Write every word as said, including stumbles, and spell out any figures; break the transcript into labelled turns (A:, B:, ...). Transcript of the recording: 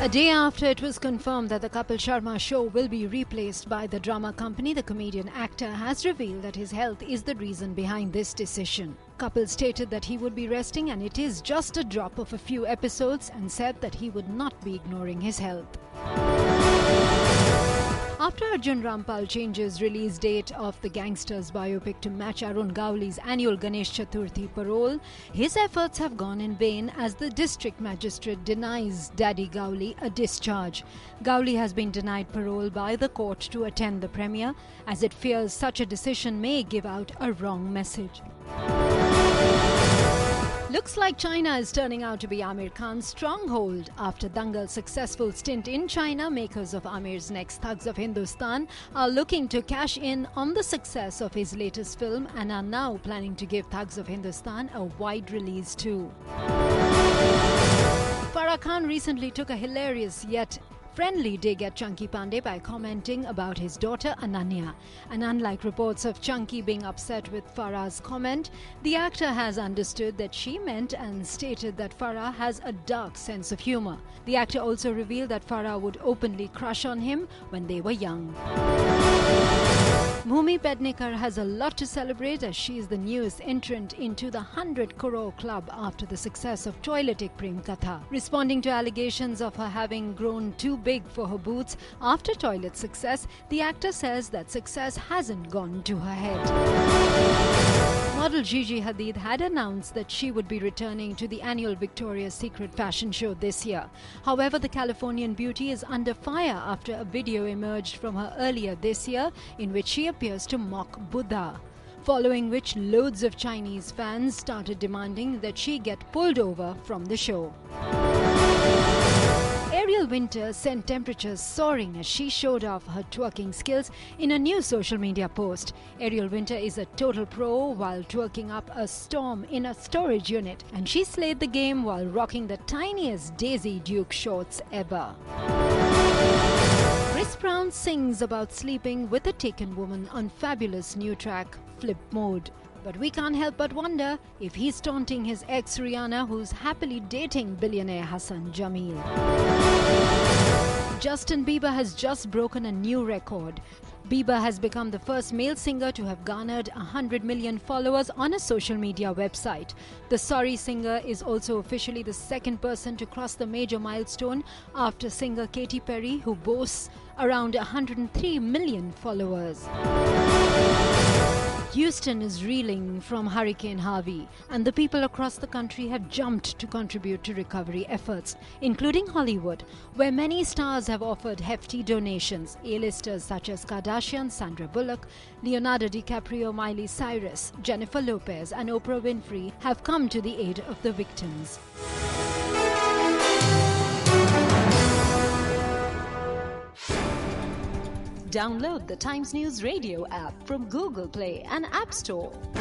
A: A day after it was confirmed that the Kapil Sharma show will be replaced by the drama company, the comedian actor has revealed that his health is the reason behind this decision. Kapil stated that he would be resting and it is just a drop of a few episodes, and said that he would not be ignoring his health. After Arjun Rampal changes release date of the Gangsters biopic to match Arun Gowli's annual Ganesh Chaturthi parole, his efforts have gone in vain as the district magistrate denies Daddy Gowli a discharge. Gowli has been denied parole by the court to attend the premiere, as it fears such a decision may give out a wrong message. Looks like China is turning out to be Aamir Khan's stronghold. After Dangal's successful stint in China, makers of Aamir's next Thugs of Hindustan are looking to cash in on the success of his latest film and are now planning to give Thugs of Hindustan a wide release too. Farah Khan recently took a hilarious yet friendly dig at Chunky Pandey by commenting about his daughter Ananya. And unlike reports of Chunky being upset with Farah's comment, the actor has understood that she meant and stated that Farah has a dark sense of humor. The actor also revealed that Farah would openly crush on him when they were young. Bhumi Pednekar has a lot to celebrate as she is the newest entrant into the one hundred crore club after the success of Toiletic Prem Katha. Responding to allegations of her having grown too big for her boots after Toilet's success, the actor says that success hasn't gone to her head. Model Gigi Hadid had announced that she would be returning to the annual Victoria's Secret fashion show this year. However, the Californian beauty is under fire after a video emerged from her earlier this year in which she appears to mock Buddha. Following which, loads of Chinese fans started demanding that she get pulled over from the show. Ariel Winter sent temperatures soaring as she showed off her twerking skills in a new social media post. Ariel Winter is a total pro while twerking up a storm in a storage unit, and she slayed the game while rocking the tiniest Daisy Duke shorts ever. Chris Brown sings about sleeping with a taken woman on fabulous new track Flip Mode. But we can't help but wonder if he's taunting his ex Rihanna, who's happily dating billionaire Hassan Jameel. Justin Bieber has just broken a new record. Bieber has become the first male singer to have garnered one hundred million followers on a social media website. The Sorry singer is also officially the second person to cross the major milestone after singer Katy Perry, who boasts around one hundred three million followers. Houston is reeling from Hurricane Harvey, and the people across the country have jumped to contribute to recovery efforts, including Hollywood, where many stars have offered hefty donations. A-listers such as Kardashian, Sandra Bullock, Leonardo DiCaprio, Miley Cyrus, Jennifer Lopez and Oprah Winfrey have come to the aid of the victims. Download the Times News Radio app from Google Play and App Store.